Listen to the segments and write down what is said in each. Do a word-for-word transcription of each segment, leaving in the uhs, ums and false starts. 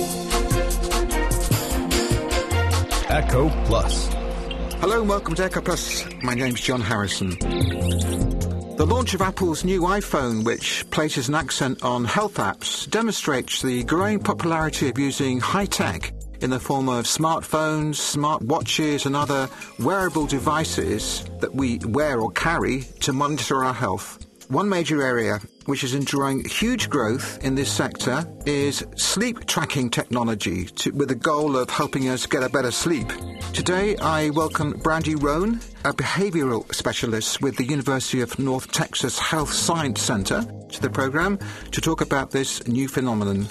Echo Plus. Hello and welcome to Echo Plus. My name's John Harrison. The launch of Apple's new iPhone, which places an accent on health apps, demonstrates the growing popularity of using high-tech in the form of smartphones, smart watches and other wearable devices that we wear or carry to monitor our health. One major area which is enjoying huge growth in this sector is sleep tracking technology to, with the goal of helping us get a better sleep. Today I welcome Brandy Roan, a behavioural specialist with the University of North Texas Health Science Center, to the program to talk about this new phenomenon.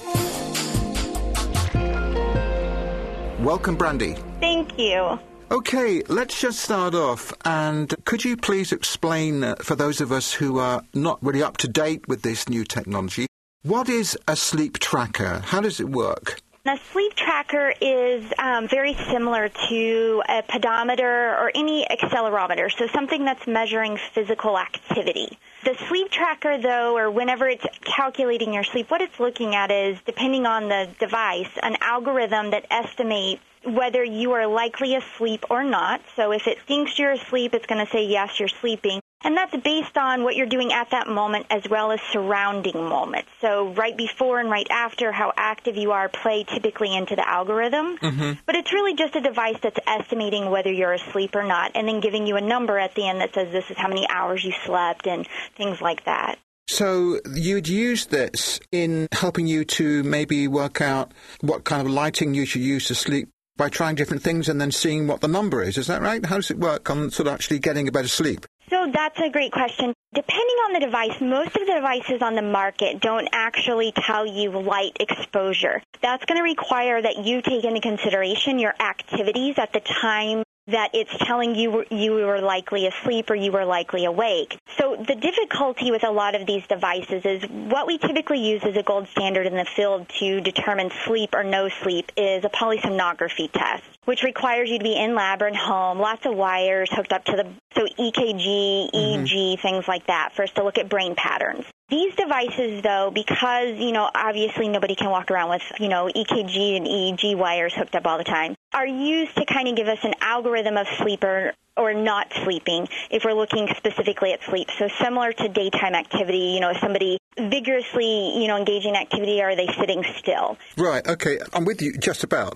Welcome, Brandy. Thank you. Okay, let's just start off, and could you please explain, uh, for those of us who are not really up to date with this new technology, what is a sleep tracker? How does it work? A sleep tracker is um, very similar to a pedometer or any accelerometer, so something that's measuring physical activity. The sleep tracker, though, or whenever it's calculating your sleep, what it's looking at is, depending on the device, an algorithm that estimates whether you are likely asleep or not. So if it thinks you're asleep, it's going to say, yes, you're sleeping. And that's based on what you're doing at that moment as well as surrounding moments. So right before and right after, how active you are play typically into the algorithm. Mm-hmm. But it's really just a device that's estimating whether you're asleep or not and then giving you a number at the end that says this is how many hours you slept and things like that. So you'd use this in helping you to maybe work out what kind of lighting you should use to sleep by trying different things and then seeing what the number is. Is that right? How does it work on sort of actually getting a better sleep? So that's a great question. Depending on the device, most of the devices on the market don't actually tell you light exposure. That's going to require that you take into consideration your activities at the time that it's telling you you were likely asleep or you were likely awake. So the difficulty with a lot of these devices is what we typically use as a gold standard in the field to determine sleep or no sleep is a polysomnography test, which requires you to be in lab or in home, lots of wires hooked up to the, so E K G, E E G, mm-hmm. things like that, for us to look at brain patterns. These devices, though, because, you know, obviously nobody can walk around with, you know, E K G and E E G wires hooked up all the time, are used to kind of give us an algorithm of sleeper or not sleeping if we're looking specifically at sleep. So similar to daytime activity, you know, is somebody vigorously, you know, engaging activity, or are they sitting still? Right, okay, I'm with you just about.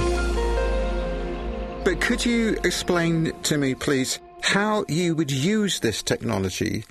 But could you explain to me, please, how you would use this technology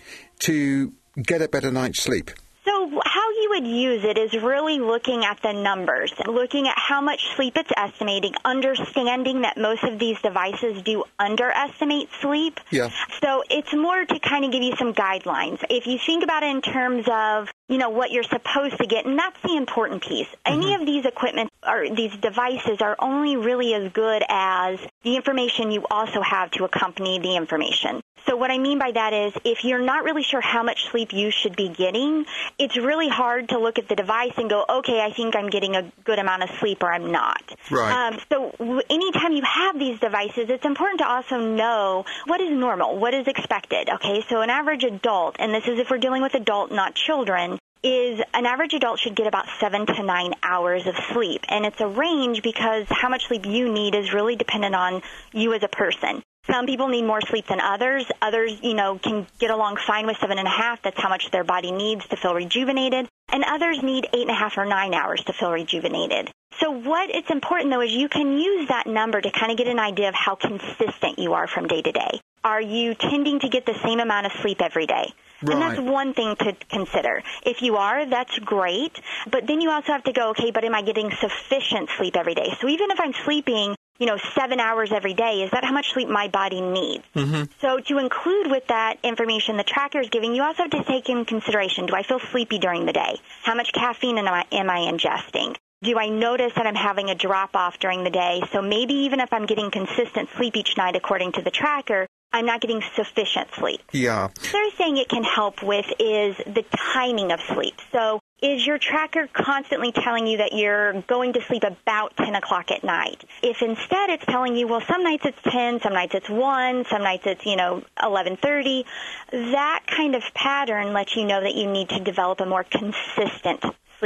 to get a better night's sleep? So how you would use it is really looking at the numbers, looking at how much sleep it's estimating, understanding that most of these devices do underestimate sleep. Yeah. So it's more to kind of give you some guidelines. If you think about it in terms of, you know, what you're supposed to get, and that's the important piece. Mm-hmm. Any of these equipment or these devices are only really as good as the information you also have to accompany the information. So what I mean by that is if you're not really sure how much sleep you should be getting, it's really hard to look at the device and go, okay, I think I'm getting a good amount of sleep or I'm not. Right. Um, so w- anytime you have these devices, it's important to also know what is normal, what is expected. Okay, so an average adult, and this is if we're dealing with adult, not children, is an average adult should get about seven to nine hours of sleep. And it's a range because how much sleep you need is really dependent on you as a person. Some people need more sleep than others. Others, you know, can get along fine with seven and a half. That's how much their body needs to feel rejuvenated. And others need eight and a half or nine hours to feel rejuvenated. So what it's important, though, is you can use that number to kind of get an idea of how consistent you are from day to day. Are you tending to get the same amount of sleep every day? Right. And that's one thing to consider. If you are, that's great. But then you also have to go, okay, but am I getting sufficient sleep every day? So even if I'm sleeping, you know, seven hours every day, is that how much sleep my body needs? Mm-hmm. So to include with that information the tracker is giving, you also have to take in consideration, do I feel sleepy during the day? How much caffeine am I, am I ingesting? Do I notice that I'm having a drop-off during the day? So maybe even if I'm getting consistent sleep each night according to the tracker, I'm not getting sufficient sleep. Yeah. The other thing it can help with is the timing of sleep. So is your tracker constantly telling you that you're going to sleep about ten o'clock at night? If instead it's telling you, well, some nights it's ten, some nights it's one, some nights it's, you know, eleven thirty, that kind of pattern lets you know that you need to develop a more consistent sleep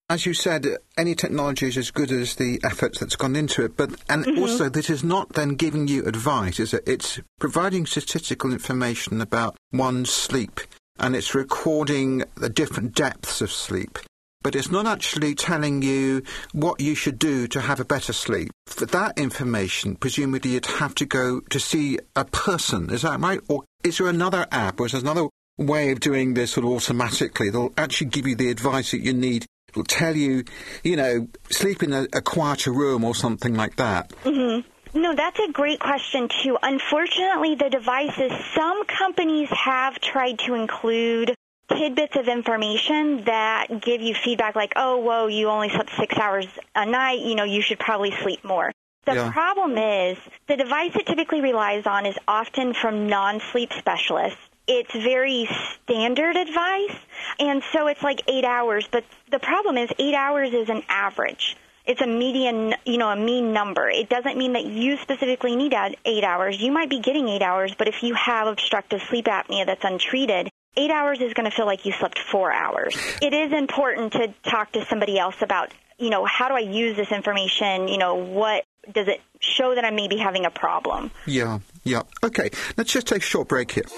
as you said, any technology is as good as the effort that's gone into it. But and mm-hmm. also, this is not then giving you advice, is it? It's providing statistical information about one's sleep, and it's recording the different depths of sleep. But it's not actually telling you what you should do to have a better sleep. For that information, presumably you'd have to go to see a person. Is that right? Or is there another app, or is there another way of doing this sort of automatically? They'll actually give you the advice that you need. It'll tell you, you know, sleep in a, a quieter room or something like that. Mm-hmm. No, that's a great question, too. Unfortunately, the devices, some companies have tried to include tidbits of information that give you feedback like, oh, whoa, you only slept six hours a night, you know, you should probably sleep more. The yeah. problem is the device it typically relies on is often from non-sleep specialists. It's very standard advice, and so it's like eight hours. But the problem is eight hours is an average. It's a median, you know, a mean number. It doesn't mean that you specifically need eight hours. You might be getting eight hours, but if you have obstructive sleep apnea that's untreated, eight hours is going to feel like you slept four hours. It is important to talk to somebody else about, you know, how do I use this information? You know, what does it show that I may be having a problem? Yeah, yeah. Okay, let's just take a short break here.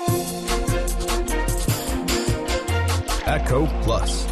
Echo Plus.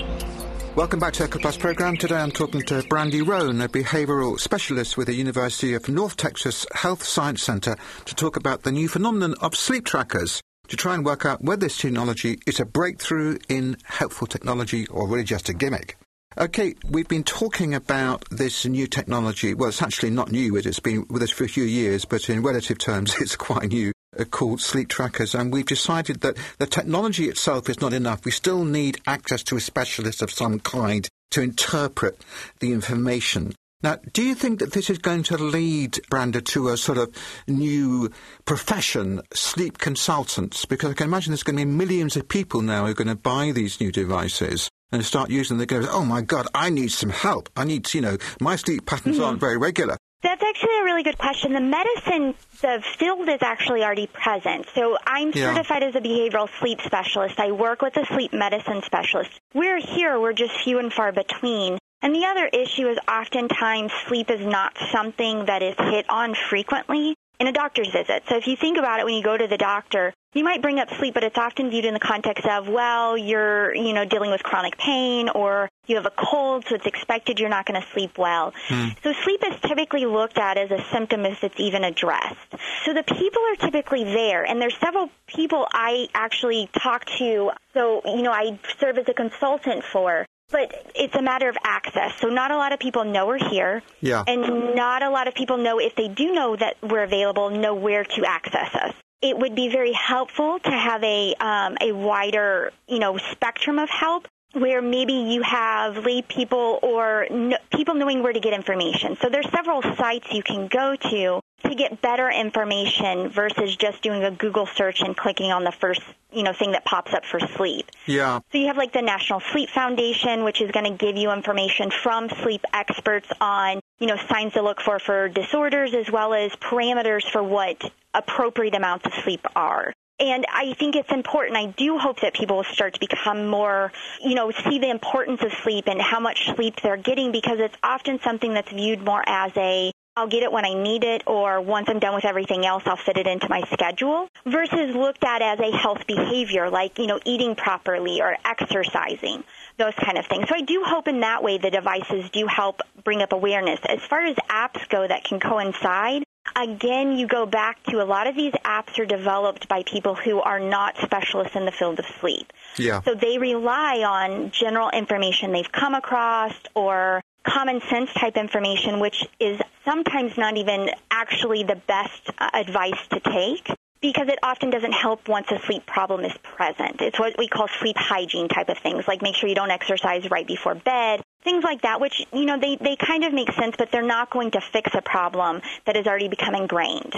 Welcome back to Echo Plus programme. Today I'm talking to Brandy Roan, a behavioural specialist with the University of North Texas Health Science Centre, to talk about the new phenomenon of sleep trackers, to try and work out whether this technology is a breakthrough in helpful technology or really just a gimmick. OK, we've been talking about this new technology. Well, it's actually not new. It's been with us for a few years, but in relative terms, it's quite new, uh, called sleep trackers. And we've decided that the technology itself is not enough. We still need access to a specialist of some kind to interpret the information. Now, do you think that this is going to lead, Branda, to a sort of new profession, sleep consultants? Because I can imagine there's going to be millions of people now who are going to buy these new devices and start using them. They're going to go, oh, my God, I need some help. I need, you know, my sleep patterns mm-hmm. aren't very regular. That's actually a really good question. The medicine, the field is actually already present. So I'm yeah. certified as a behavioral sleep specialist. I work with a sleep medicine specialist. We're here. We're just few and far between. And the other issue is oftentimes sleep is not something that is hit on frequently in a doctor's visit. So if you think about it, when you go to the doctor, you might bring up sleep, but it's often viewed in the context of, well, you're, you know, dealing with chronic pain, or you have a cold, so it's expected you're not going to sleep well. Mm. So sleep is typically looked at as a symptom if it's even addressed. So the people are typically there, and there's several people I actually talk to. So, you know, I serve as a consultant for. But it's a matter of access. So not a lot of people know we're here. Yeah. And not a lot of people know, if they do know that we're available, know where to access us. It would be very helpful to have a um, a wider, you know, spectrum of help, where maybe you have lay people or no, people knowing where to get information. So there's several sites you can go to to get better information versus just doing a Google search and clicking on the first, you know, thing that pops up for sleep. Yeah. So you have like the National Sleep Foundation, which is going to give you information from sleep experts on, you know, signs to look for for disorders, as well as parameters for what appropriate amounts of sleep are. And I think it's important. I do hope that people will start to become more, you know, see the importance of sleep and how much sleep they're getting, because it's often something that's viewed more as a, I'll get it when I need it, or once I'm done with everything else, I'll fit it into my schedule, versus looked at as a health behavior, like, you know, eating properly or exercising, those kind of things. So I do hope in that way the devices do help bring up awareness. As far as apps go that can coincide, again, you go back to a lot of these apps are developed by people who are not specialists in the field of sleep. Yeah. So they rely on general information they've come across or common sense type information, which is sometimes not even actually the best uh, advice to take, because it often doesn't help once a sleep problem is present. It's what we call sleep hygiene type of things, like make sure you don't exercise right before bed, things like that, which, you know, they, they kind of make sense, but they're not going to fix a problem that has already become ingrained.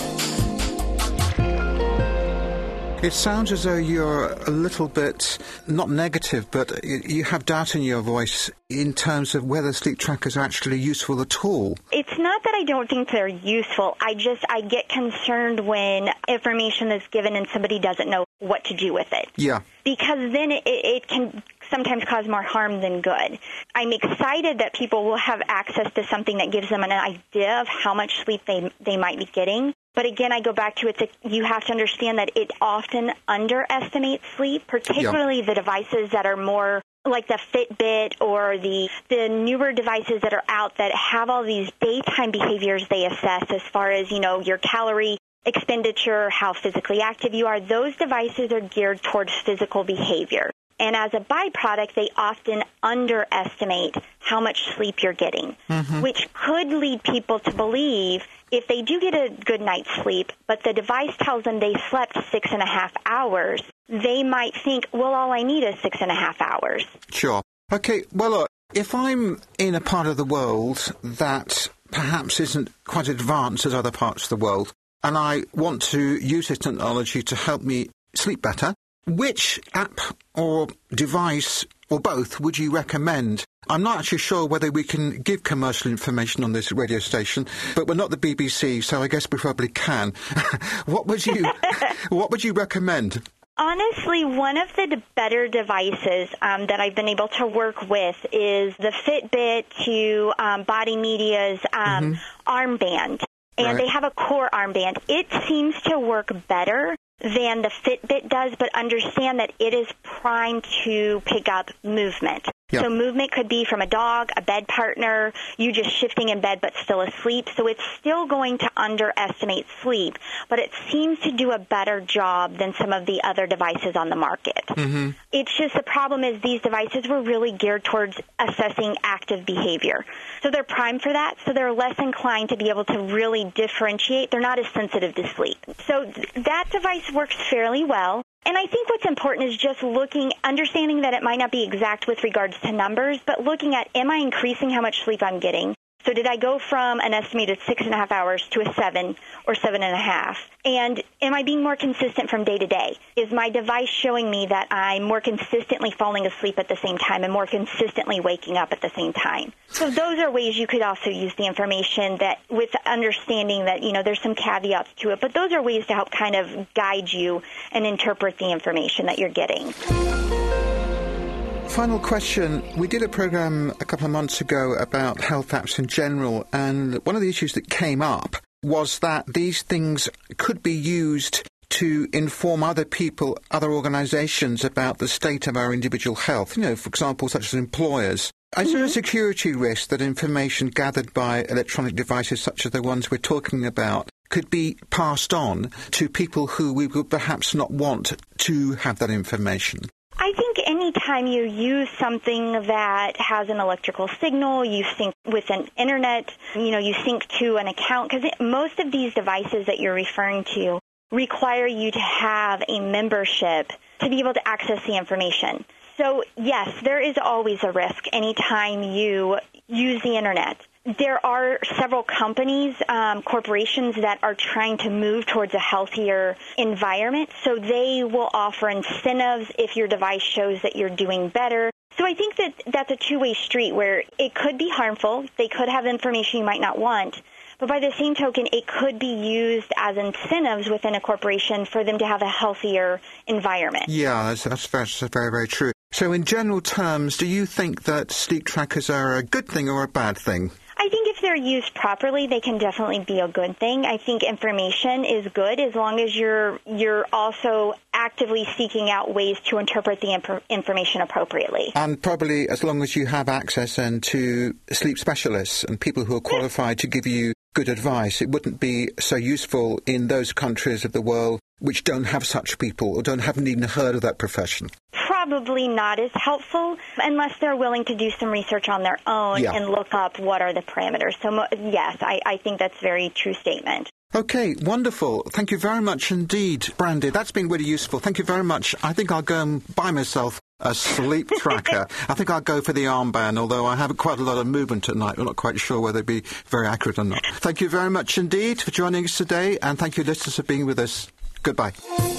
It sounds as though you're a little bit, not negative, but you have doubt in your voice in terms of whether sleep trackers are actually useful at all. It's not that I don't think they're useful. I just, I get concerned when information is given and somebody doesn't know what to do with it. Yeah. Because then it, it can sometimes cause more harm than good. I'm excited that people will have access to something that gives them an idea of how much sleep they they might be getting. But again, I go back to it's a, you have to understand that it often underestimates sleep, particularly yep. the devices that are more like the Fitbit or the the newer devices that are out that have all these daytime behaviors they assess as far as, you know, your calorie expenditure, how physically active you are. Those devices are geared towards physical behavior. And as a byproduct, they often underestimate how much sleep you're getting, mm-hmm. which could lead people to believe if they do get a good night's sleep, but the device tells them they slept six and a half hours, they might think, well, all I need is six and a half hours. Sure. Okay, well, look, if I'm in a part of the world that perhaps isn't quite advanced as other parts of the world, and I want to use this technology to help me sleep better, which app or device or both would you recommend? I'm not actually sure whether we can give commercial information on this radio station, but we're not the B B C, so I guess we probably can. What would you what would you recommend? Honestly, one of the better devices um, that I've been able to work with is the Fitbit to um, Body Media's um, mm-hmm. armband. And right. they have a core armband. It seems to work better than the Fitbit does, but understand that it is primed to pick up movement. Yep. So movement could be from a dog, a bed partner, you just shifting in bed but still asleep. So it's still going to underestimate sleep, but it seems to do a better job than some of the other devices on the market. Mm-hmm. It's just the problem is these devices were really geared towards assessing active behavior. So they're primed for that, so they're less inclined to be able to really differentiate. They're not as sensitive to sleep. So th- that device works fairly well. And I think what's important is just looking, understanding that it might not be exact with regards to numbers, but looking at, am I increasing how much sleep I'm getting? So did I go from an estimated six and a half hours to a seven or seven and a half? And am I being more consistent from day to day? Is my device showing me that I'm more consistently falling asleep at the same time and more consistently waking up at the same time? So those are ways you could also use the information that with understanding that, you know, there's some caveats to it, but those are ways to help kind of guide you and interpret the information that you're getting. Final question. We did a program a couple of months ago about health apps in general, and one of the issues that came up was that these things could be used to inform other people, other organisations about the state of our individual health, you know, for example, such as employers. Is there a security risk that information gathered by electronic devices such as the ones we're talking about could be passed on to people who we would perhaps not want to have that information? I think any time you use something that has an electrical signal, you sync with an internet, you know, you sync to an account, because most of these devices that you're referring to require you to have a membership to be able to access the information. So, yes, there is always a risk anytime you use the internet. There are several companies, um, corporations that are trying to move towards a healthier environment, so they will offer incentives if your device shows that you're doing better. So I think that that's a two-way street where it could be harmful. They could have information you might not want. But by the same token, it could be used as incentives within a corporation for them to have a healthier environment. Yeah, that's, that's, that's very, very true. So in general terms, do you think that sleep trackers are a good thing or a bad thing? I think if they're used properly, they can definitely be a good thing. I think information is good as long as you're you're also actively seeking out ways to interpret the imp- information appropriately. And probably as long as you have access and to sleep specialists and people who are qualified to give you good advice. It wouldn't be so useful in those countries of the world which don't have such people or don't haven't even heard of that profession. Probably not as helpful unless they're willing to do some research on their own yeah. and look up what are the parameters. So, yes, I, I think that's a very true statement. Okay, wonderful. Thank you very much indeed, Brandy. That's been really useful. Thank you very much. I think I'll go and buy myself a sleep tracker. I think I'll go for the armband, although I have quite a lot of movement at night. We're not quite sure whether it'll be very accurate or not. Thank you very much indeed for joining us today, and thank you, listeners, for being with us. Goodbye.